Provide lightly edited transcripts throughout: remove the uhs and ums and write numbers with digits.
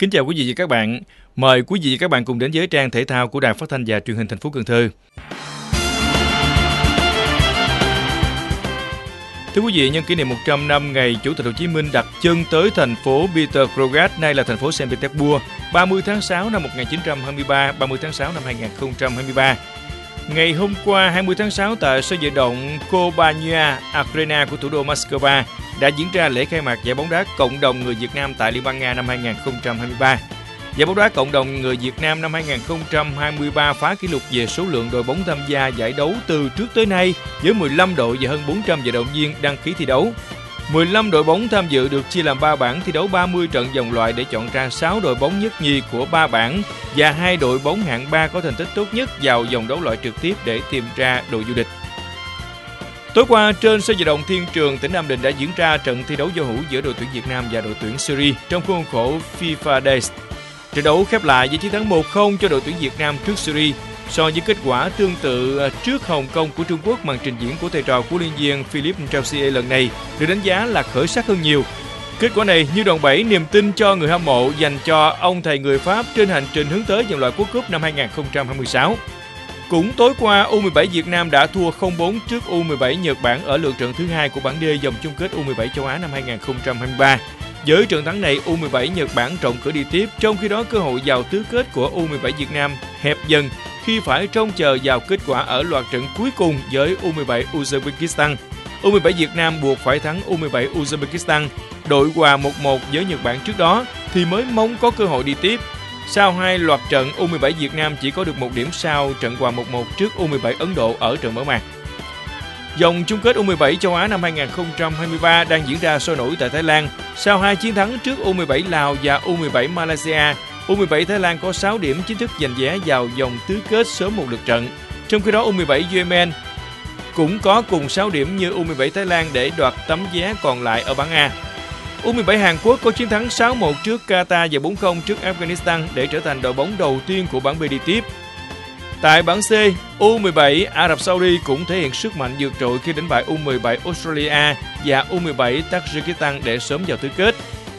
Kính chào quý vị và các bạn. Mời quý vị và các bạn cùng đến với trang thể thao của Đài Phát thanh và Truyền hình thành phố Cần Thơ. Thưa quý vị, nhân kỷ niệm 100 năm ngày Chủ tịch Hồ Chí Minh đặt chân tới thành phố Petrograd, nay là thành phố Saint Petersburg, 30 tháng 6 năm 1923, 30 tháng 6 năm 2023. Ngày hôm qua, 20 tháng 6, tại sân vận động Kobania Arena của thủ đô Moscow đã diễn ra lễ khai mạc giải bóng đá cộng đồng người Việt Nam tại Liên bang Nga năm 2023. Giải bóng đá cộng đồng người Việt Nam năm 2023 phá kỷ lục về số lượng đội bóng tham gia giải đấu từ trước tới nay với 15 đội và hơn 400 vận động viên đăng ký thi đấu. 15 đội bóng tham dự được chia làm 3 bảng thi đấu 30 trận vòng loại để chọn ra 6 đội bóng nhất nhì của 3 bảng và 2 đội bóng hạng 3 có thành tích tốt nhất vào vòng đấu loại trực tiếp để tìm ra đội vô địch. Tối qua, trên sân vận động Thiên Trường, tỉnh Nam Định đã diễn ra trận thi đấu giao hữu giữa đội tuyển Việt Nam và đội tuyển Syria trong khuôn khổ FIFA Days. Trận đấu khép lại với chiến thắng 1-0 cho đội tuyển Việt Nam trước Syria. So với kết quả tương tự trước Hồng Kông của Trung Quốc, màn trình diễn của thầy trò của liên viên Philippe Troussier lần này được đánh giá là khởi sắc hơn nhiều. Kết quả này như đòn bẩy niềm tin cho người hâm mộ dành cho ông thầy người Pháp trên hành trình hướng tới vòng loại World Cup năm 2026. Cũng tối qua, U17 Việt Nam đã thua 0-4 trước U17 Nhật Bản ở lượt trận thứ 2 của bảng D vòng chung kết U17 châu Á năm 2023. Với trận thắng này, U17 Nhật Bản trọng cửa đi tiếp, trong khi đó cơ hội vào tứ kết của U17 Việt Nam hẹp dần khi phải trông chờ vào kết quả ở loạt trận cuối cùng với U17 Uzbekistan. U17 Việt Nam buộc phải thắng U17 Uzbekistan, đội hòa 1-1 với Nhật Bản trước đó thì mới mong có cơ hội đi tiếp. Sau 2 loạt trận, U17 Việt Nam chỉ có được 1 điểm sau trận hòa 1-1 trước U17 Ấn Độ ở trận mở màn. Vòng chung kết U17 châu Á năm 2023 đang diễn ra sôi nổi tại Thái Lan. Sau 2 chiến thắng trước U17 Lào và U17 Malaysia, U17 Thái Lan có 6 điểm chính thức giành vé vào vòng tứ kết sớm một lượt trận. Trong khi đó, U17 Yemen cũng có cùng 6 điểm như U17 Thái Lan để đoạt tấm vé còn lại ở bảng A. U17 Hàn Quốc có chiến thắng 6-1 trước Qatar và 4-0 trước Afghanistan để trở thành đội bóng đầu tiên của bảng B đi tiếp. Tại bảng C, U17 Ả Rập Saudi cũng thể hiện sức mạnh vượt trội khi đánh bại U17 Australia và U17 Tajikistan để sớm vào tứ kết.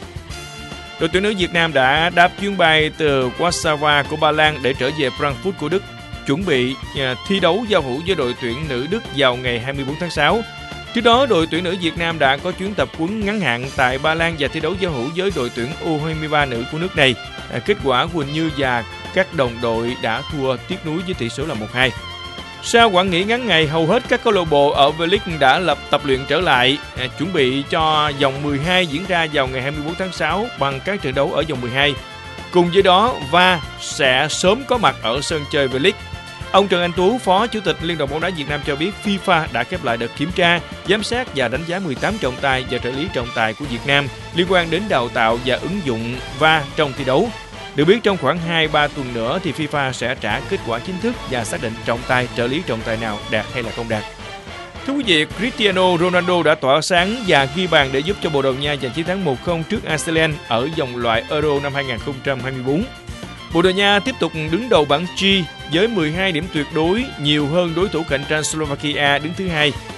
Đội tuyển nữ Việt Nam đã đáp chuyến bay từ Warsaw của Ba Lan để trở về Frankfurt của Đức, chuẩn bị thi đấu giao hữu với đội tuyển nữ Đức vào ngày 24 tháng 6. Trước đó, đội tuyển nữ Việt Nam đã có chuyến tập huấn ngắn hạn tại Ba Lan và thi đấu giao hữu với đội tuyển U23 nữ của nước này. Kết quả Quỳnh Như và các đồng đội đã thua tiếc nuối với tỷ số là 1-2. Sau quãng nghỉ ngắn ngày, hầu hết các câu lạc bộ ở V-League đã tập luyện trở lại, chuẩn bị cho vòng 12 diễn ra vào ngày 24 tháng 6 bằng các trận đấu ở vòng 12. Cùng với đó, VAR sẽ sớm có mặt ở sân chơi V-League. Ông Trần Anh Tú, Phó Chủ tịch Liên đoàn bóng đá Việt Nam cho biết FIFA đã khép lại đợt kiểm tra, giám sát và đánh giá 18 trọng tài và trợ lý trọng tài của Việt Nam liên quan đến đào tạo và ứng dụng VAR trong thi đấu. Được biết trong khoảng 2-3 tuần nữa thì FIFA sẽ trả kết quả chính thức và xác định trọng tài, trợ lý trọng tài nào đạt hay là không đạt. Thưa quý vị, Cristiano Ronaldo đã tỏa sáng và ghi bàn để giúp cho Bồ Đào Nha giành chiến thắng 1-0 trước Iceland ở vòng loại Euro năm 2024. Bồ Đào Nha tiếp tục đứng đầu bảng G với 12 điểm tuyệt đối, nhiều hơn đối thủ cạnh tranh Slovakia đứng thứ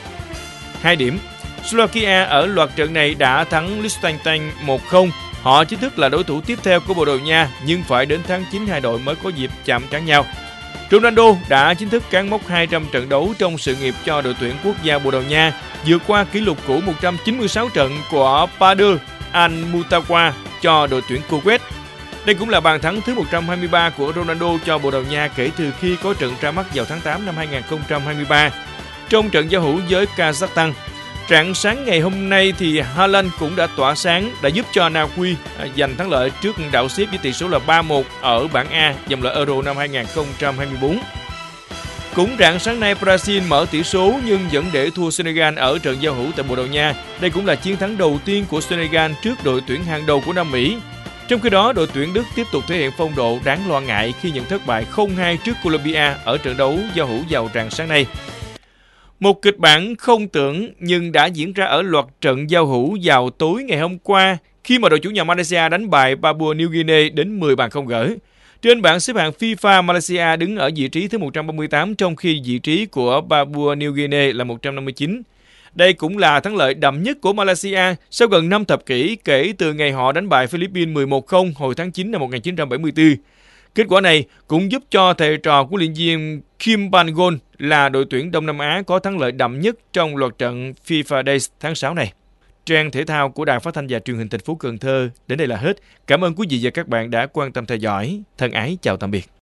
2 điểm. Slovakia ở loạt trận này đã thắng Liechtenstein 1-0. Họ chính thức là đối thủ tiếp theo của Bồ Đào Nha, nhưng phải đến tháng 9 hai đội mới có dịp chạm trán nhau. Ronaldo đã chính thức cán mốc 200 trận đấu trong sự nghiệp cho đội tuyển quốc gia Bồ Đào Nha, vượt qua kỷ lục cũ 196 trận của Badr Al-Mutawa cho đội tuyển Kuwait. Đây cũng là bàn thắng thứ 123 của Ronaldo cho Bồ Đào Nha kể từ khi có trận ra mắt vào tháng 8 năm 2023 trong trận giao hữu với Kazakhstan. Rạng sáng ngày hôm nay thì Haaland cũng đã tỏa sáng, đã giúp cho Na Uy giành thắng lợi trước đảo xếp với tỷ số là 3-1 ở bảng A vòng loại Euro năm 2024. Cũng rạng sáng nay, Brazil mở tỷ số nhưng vẫn để thua Senegal ở trận giao hữu tại Bồ Đào Nha. Đây cũng là chiến thắng đầu tiên của Senegal trước đội tuyển hàng đầu của Nam Mỹ. Trong khi đó, đội tuyển Đức tiếp tục thể hiện phong độ đáng lo ngại khi nhận thất bại 0-2 trước Colombia ở trận đấu giao hữu vào rạng sáng nay. Một kịch bản không tưởng nhưng đã diễn ra ở loạt trận giao hữu vào tối ngày hôm qua khi mà đội chủ nhà Malaysia đánh bại Papua New Guinea đến 10 bàn không gỡ. Trên bảng xếp hạng FIFA, Malaysia đứng ở vị trí thứ 138 trong khi vị trí của Papua New Guinea là 159. Đây cũng là thắng lợi đậm nhất của Malaysia sau gần 5 thập kỷ kể từ ngày họ đánh bại Philippines 11-0 hồi tháng 9 năm 1974. Kết quả này cũng giúp cho thầy trò của luyện viên Kim Pan-gon là đội tuyển Đông Nam Á có thắng lợi đậm nhất trong loạt trận FIFA Days tháng 6 này. Trang thể thao của Đài Phát thanh và Truyền hình thành phố Cần Thơ đến đây là hết. Cảm ơn quý vị và các bạn đã quan tâm theo dõi. Thân ái chào tạm biệt.